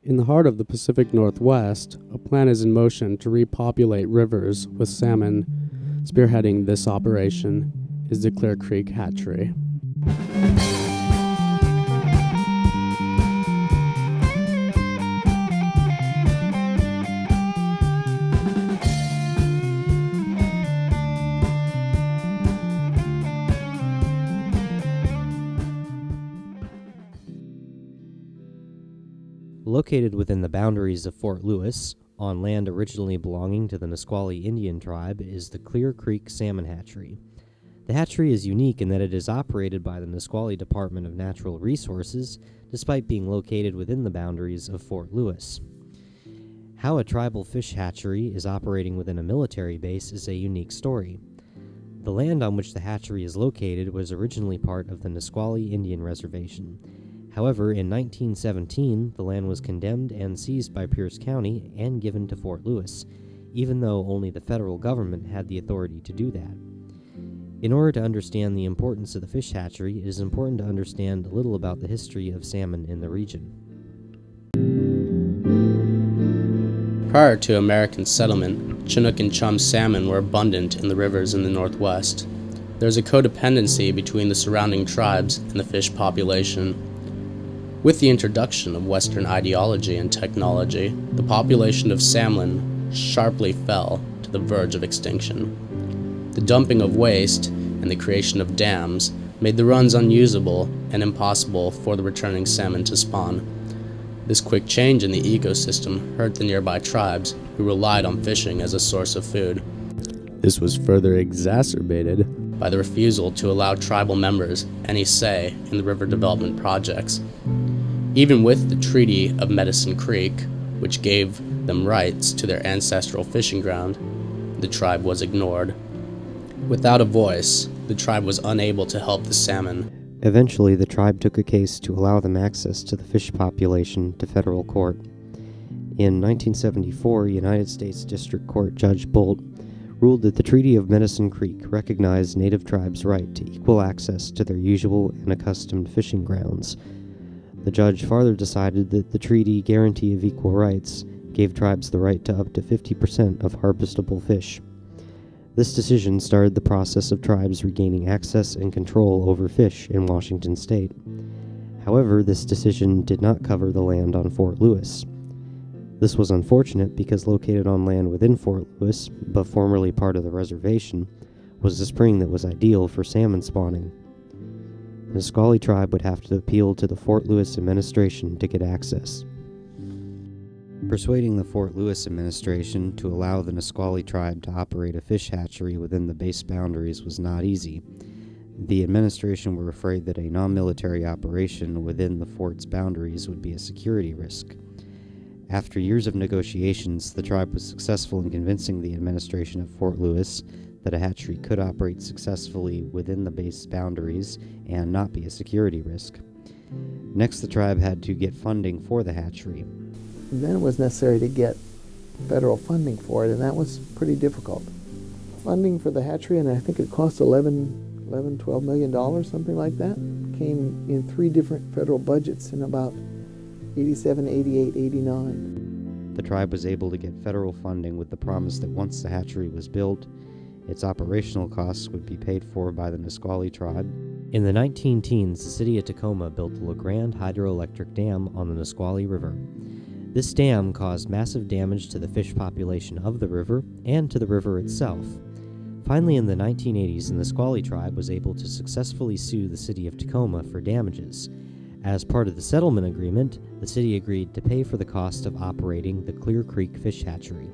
In the heart of the Pacific Northwest, a plan is in motion to repopulate rivers with salmon. Spearheading this operation is the Clear Creek Hatchery. Located within the boundaries of Fort Lewis, on land originally belonging to the Nisqually Indian tribe, is the Clear Creek Salmon Hatchery. The hatchery is unique in that it is operated by the Nisqually Department of Natural Resources, despite being located within the boundaries of Fort Lewis. How a tribal fish hatchery is operating within a military base is a unique story. The land on which the hatchery is located was originally part of the Nisqually Indian Reservation. However, in 1917, the land was condemned and seized by Pierce County and given to Fort Lewis, even though only the federal government had the authority to do that. In order to understand the importance of the fish hatchery, it is important to understand a little about the history of salmon in the region. Prior to American settlement, Chinook and chum salmon were abundant in the rivers in the Northwest. There is a codependency between the surrounding tribes and the fish population. With the introduction of Western ideology and technology, the population of salmon sharply fell to the verge of extinction. The dumping of waste and the creation of dams made the runs unusable and impossible for the returning salmon to spawn. This quick change in the ecosystem hurt the nearby tribes who relied on fishing as a source of food. This was further exacerbated by the refusal to allow tribal members any say in the river development projects. Even with the Treaty of Medicine Creek, which gave them rights to their ancestral fishing ground, the tribe was ignored. Without a voice, the tribe was unable to help the salmon. Eventually, the tribe took a case to allow them access to the fish population to federal court. In 1974, United States District Court Judge Bolt ruled that the Treaty of Medicine Creek recognized Native tribes' right to equal access to their usual and accustomed fishing grounds. The judge further decided that the treaty guarantee of equal rights gave tribes the right to up to 50% of harvestable fish. This decision started the process of tribes regaining access and control over fish in Washington state. However, this decision did not cover the land on Fort Lewis. This was unfortunate because located on land within Fort Lewis, but formerly part of the reservation, was a spring that was ideal for salmon spawning. The Nisqually tribe would have to appeal to the Fort Lewis administration to get access. Persuading the Fort Lewis administration to allow the Nisqually tribe to operate a fish hatchery within the base boundaries was not easy. The administration were afraid that a non-military operation within the fort's boundaries would be a security risk. After years of negotiations, the tribe was successful in convincing the administration of Fort Lewis that a hatchery could operate successfully within the base boundaries and not be a security risk. Next, the tribe had to get funding for the hatchery. And then it was necessary to get federal funding for it, and that was pretty difficult. Funding for the hatchery, and I think it cost $12 million, something like that, came in 3 different federal budgets in about 87, 88, 89. The tribe was able to get federal funding with the promise that once the hatchery was built, its operational costs would be paid for by the Nisqually tribe. In the 19-teens, the city of Tacoma built the LeGrand Hydroelectric Dam on the Nisqually River. This dam caused massive damage to the fish population of the river and to the river itself. Finally, in the 1980s, the Nisqually tribe was able to successfully sue the city of Tacoma for damages. As part of the settlement agreement, the city agreed to pay for the cost of operating the Clear Creek Fish Hatchery.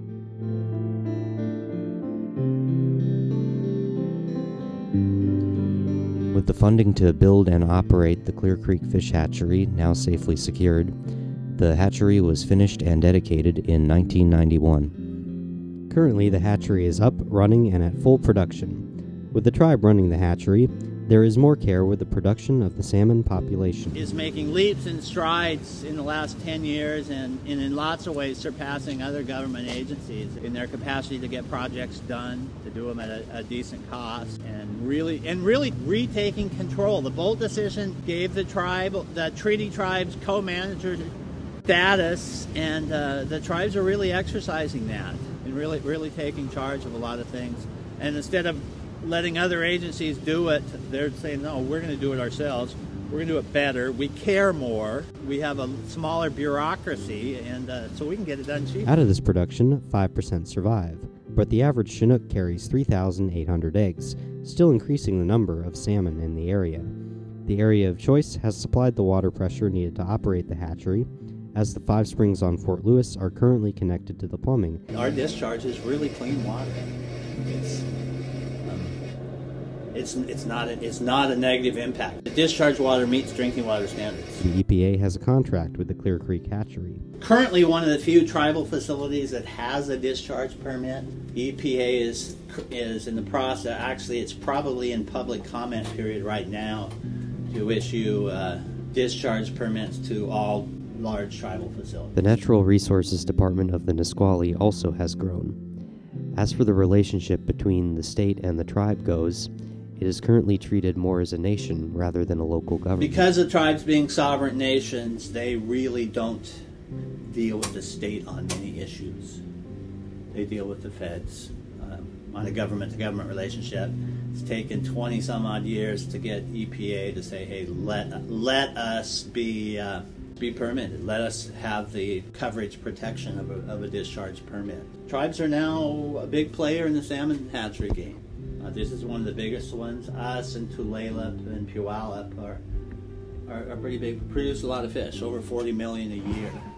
With the funding to build and operate the Clear Creek Fish Hatchery now safely secured, the hatchery was finished and dedicated in 1991. Currently, the hatchery is up, running, and at full production. With the tribe running the hatchery, there is more care with the production of the salmon population. Is making leaps and strides in the last 10 years and in lots of ways surpassing other government agencies in their capacity to get projects done, to do them at a decent cost, and really retaking control. The Bolt decision gave the tribe, the treaty tribe's co-managers status, and the tribes are really exercising that and really taking charge of a lot of things. And instead of letting other agencies do it, they're saying, no, we're going to do it ourselves. We're going to do it better. We care more. We have a smaller bureaucracy, and so we can get it done cheaper. Out of this production, 5% survive, but the average Chinook carries 3,800 eggs, still increasing the number of salmon in the area. The area of choice has supplied the water pressure needed to operate the hatchery, as the 5 springs on Fort Lewis are currently connected to the plumbing. Our discharge is really clean water. It's not a negative impact. The discharge water meets drinking water standards. The EPA has a contract with the Clear Creek Hatchery. Currently one of the few tribal facilities that has a discharge permit. The EPA is in the process, actually it's probably in public comment period right now, to issue discharge permits to all large tribal facilities. The Natural Resources Department of the Nisqually also has grown. As for the relationship between the state and the tribe goes, it is currently treated more as a nation rather than a local government. Because of tribes being sovereign nations, they really don't deal with the state on many issues. They deal with the feds on a government-to-government relationship. It's taken 20-some-odd years to get EPA to say, hey, let us be permitted. Let us have the coverage protection of a discharge permit. Tribes are now a big player in the salmon hatchery game. This is one of the biggest ones. Us and Tulalip and Puyallup are pretty big. We produce a lot of fish, over 40 million a year.